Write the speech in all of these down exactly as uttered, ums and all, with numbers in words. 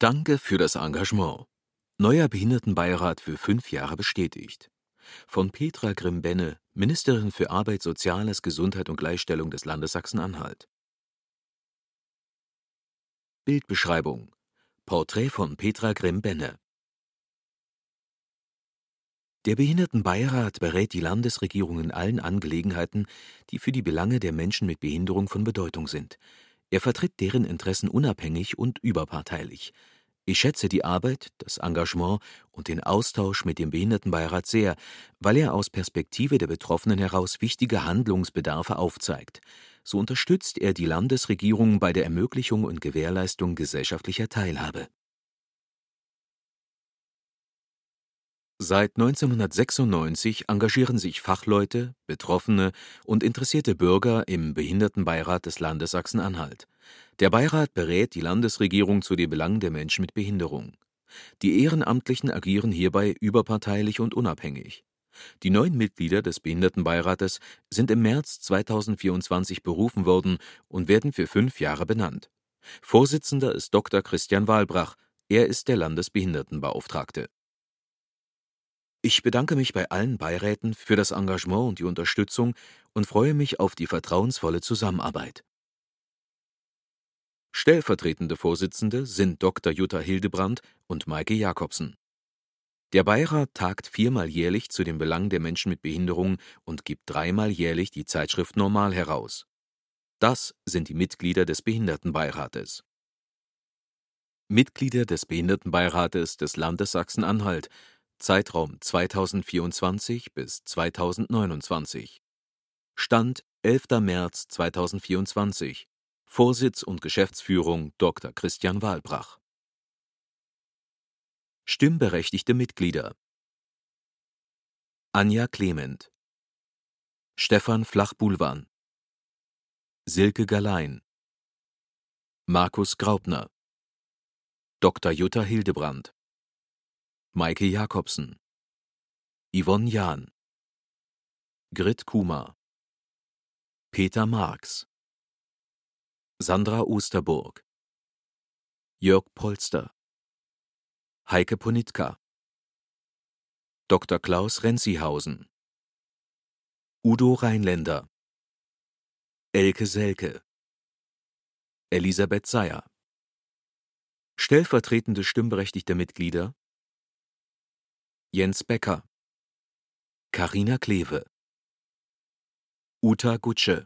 Danke für das Engagement. Neuer Behindertenbeirat für fünf Jahre bestätigt. Von Petra Grimm-Benne, Ministerin für Arbeit, Soziales, Gesundheit und Gleichstellung des Landes Sachsen-Anhalt. Bildbeschreibung: Porträt von Petra Grimm-Benne. Der Behindertenbeirat berät die Landesregierung in allen Angelegenheiten, die für die Belange der Menschen mit Behinderung von Bedeutung sind. Er vertritt deren Interessen unabhängig und überparteilich. Ich schätze die Arbeit, das Engagement und den Austausch mit dem Behindertenbeirat sehr, weil er aus Perspektive der Betroffenen heraus wichtige Handlungsbedarfe aufzeigt. So unterstützt er die Landesregierung bei der Ermöglichung und Gewährleistung gesellschaftlicher Teilhabe. Seit neunzehnhundertsechsundneunzig engagieren sich Fachleute, Betroffene und interessierte Bürger im Behindertenbeirat des Landes Sachsen-Anhalt. Der Beirat berät die Landesregierung zu den Belangen der Menschen mit Behinderung. Die Ehrenamtlichen agieren hierbei überparteilich und unabhängig. Die neuen Mitglieder des Behindertenbeirates sind im März zweitausendvierundzwanzig berufen worden und werden für fünf Jahre benannt. Vorsitzender ist Doktor Christian Wahlbrach. Er ist der Landesbehindertenbeauftragte. Ich bedanke mich bei allen Beiräten für das Engagement und die Unterstützung und freue mich auf die vertrauensvolle Zusammenarbeit. Stellvertretende Vorsitzende sind Doktor Jutta Hildebrandt und Maike Jakobsen. Der Beirat tagt viermal jährlich zu den Belangen der Menschen mit Behinderung und gibt dreimal jährlich die Zeitschrift Normal heraus. Das sind die Mitglieder des Behindertenbeirates. Mitglieder des Behindertenbeirates des Landes Sachsen-Anhalt, Zeitraum zweitausendvierundzwanzig bis zweitausendneunundzwanzig. Stand elfter März zweitausendvierundzwanzig. Vorsitz und Geschäftsführung Doktor Christian Wahlbrach. Stimmberechtigte Mitglieder: Anja Clement, Stefan Flach-Bulwan, Silke Galein, Markus Graupner, Doktor Jutta Hildebrandt, Maike Jakobsen, Yvonne Jahn, Grit Kumar, Peter Marx, Sandra Osterburg, Jörg Polster, Heike Ponitka, Doktor Klaus Renzihausen, Udo Rheinländer, Elke Selke, Elisabeth Seyer. Stellvertretende stimmberechtigte Mitglieder: Jens Becker, Carina Kleve, Uta Gutsche,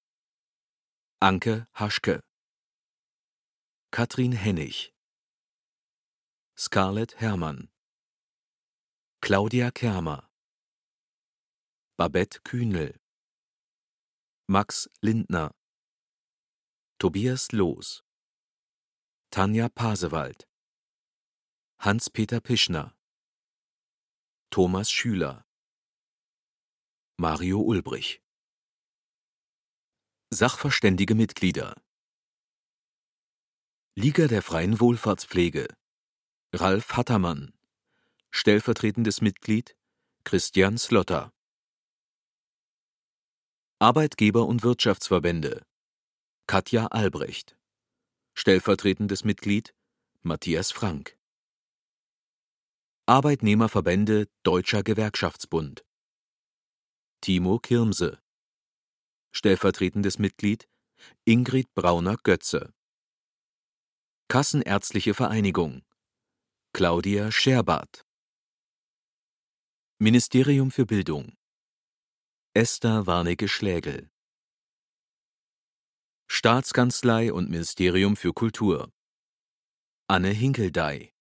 Anke Haschke, Katrin Hennig, Scarlett Herrmann, Claudia Kermer, Babette Kühnel, Max Lindner, Tobias Loos, Tanja Pasewald, Hans-Peter Pischner, Thomas Schüler, Mario Ulbrich. Sachverständige Mitglieder: Liga der freien Wohlfahrtspflege, Ralf Hattermann. Stellvertretendes Mitglied Christian Slotter. Arbeitgeber- und Wirtschaftsverbände: Katja Albrecht. Stellvertretendes Mitglied Matthias Frank. Arbeitnehmerverbände Deutscher Gewerkschaftsbund: Timo Kirmse. Stellvertretendes Mitglied Ingrid Brauner-Götze. Kassenärztliche Vereinigung: Claudia Scherbart. Ministerium für Bildung: Esther Warnecke-Schlägel. Staatskanzlei und Ministerium für Kultur: Anne Hinkeldey.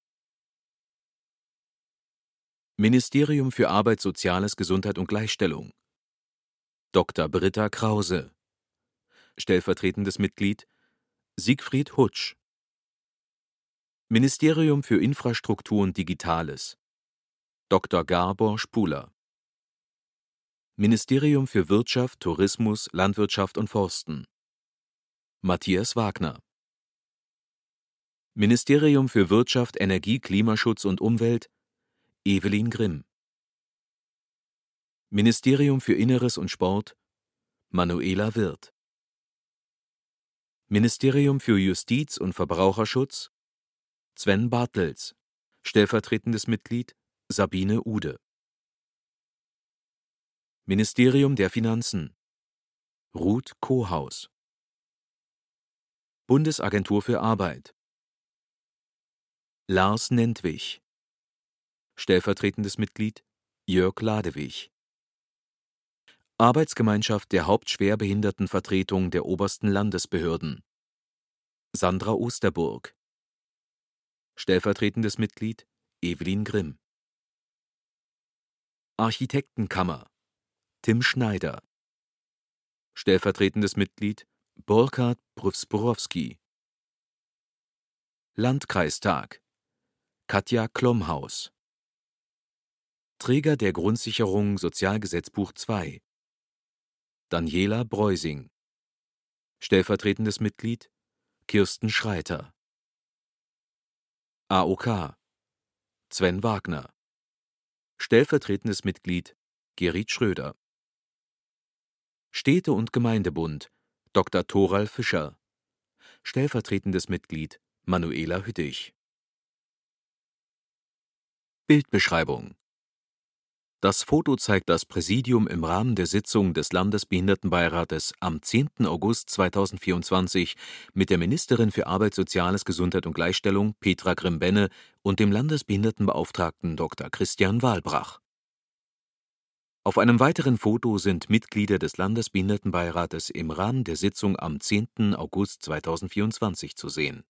Ministerium für Arbeit, Soziales, Gesundheit und Gleichstellung: Doktor Britta Krause. Stellvertretendes Mitglied Siegfried Hutsch. Ministerium für Infrastruktur und Digitales: Doktor Gabor Spuler. Ministerium für Wirtschaft, Tourismus, Landwirtschaft und Forsten: Matthias Wagner. Ministerium für Wirtschaft, Energie, Klimaschutz und Umwelt: Evelyn Grimm. Ministerium für Inneres und Sport: Manuela Wirth. Ministerium für Justiz und Verbraucherschutz: Sven Bartels, stellvertretendes Mitglied Sabine Ude. Ministerium der Finanzen Ruth Kohaus. Bundesagentur für Arbeit Lars Nentwich, stellvertretendes Mitglied Jörg Ladewig. Arbeitsgemeinschaft der Hauptschwerbehindertenvertretung der obersten Landesbehörden Sandra Osterburg, stellvertretendes Mitglied Evelyn Grimm. Architektenkammer Tim Schneider, stellvertretendes Mitglied Burkhard Brywsborowski. Landkreistag Katja Klomhaus. Träger der Grundsicherung Sozialgesetzbuch zwei Daniela Breusing, stellvertretendes Mitglied Kirsten Schreiter. A O K Sven Wagner, stellvertretendes Mitglied Gerrit Schröder. Städte- und Gemeindebund Doktor Toral Fischer, stellvertretendes Mitglied Manuela Hüttich. Bildbeschreibung. Das Foto zeigt das Präsidium im Rahmen der Sitzung des Landesbehindertenbeirates am zehnten August zweitausendvierundzwanzig mit der Ministerin für Arbeit, Soziales, Gesundheit und Gleichstellung Petra Grimm-Benne und dem Landesbehindertenbeauftragten Doktor Christian Wahlbrach. Auf einem weiteren Foto sind Mitglieder des Landesbehindertenbeirates im Rahmen der Sitzung am zehnten August zweitausendvierundzwanzig zu sehen.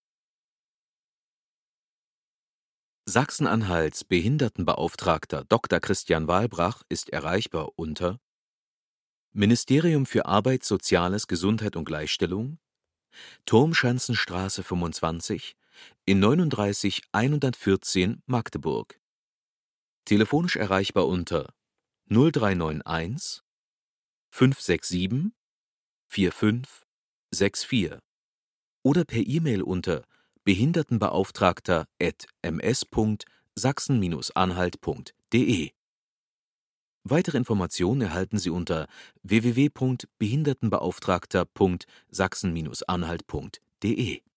Sachsen-Anhalts Behindertenbeauftragter Doktor Christian Wahlbrach ist erreichbar unter Ministerium für Arbeit, Soziales, Gesundheit und Gleichstellung, Turmschanzenstraße fünfundzwanzig in neununddreißig hundertvierzehn Magdeburg. Telefonisch erreichbar unter null drei neun eins fünf sechs sieben vier fünf sechs vier oder per E-Mail unter behindertenbeauftragter at m s punkt sachsen Bindestrich anhalt punkt d e. Weitere Informationen erhalten Sie unter w w w punkt behindertenbeauftragter punkt sachsen Bindestrich anhalt punkt d e.